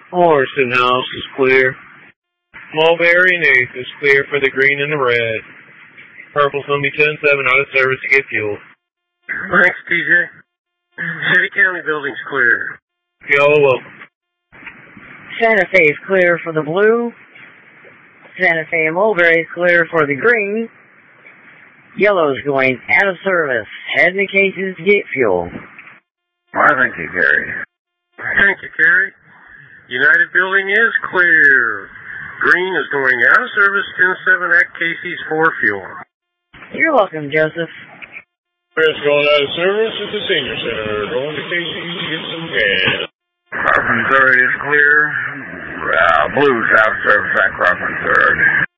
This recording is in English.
Morrison House is clear. Mulberry and 8th is clear for the green and the red. Purple's going to be 10-7 out of service to get fuel. Thanks, TJ. City County Building's clear. Yellow welcome. Santa Fe is clear for the blue. Santa Fe and Mulberry is clear for the green. Yellow is going out of service. Head in the cases to get fuel. Why, thank you, Gary. Thank you, Gary. United Building is clear. Green is going out of service, 10-7 at Casey's for fuel. You're welcome, Joseph. Chris going out of service at the Senior Center. Going to Casey's to get some gas. Crossing 3rd is clear. Blue's out of service at Crossing 3rd.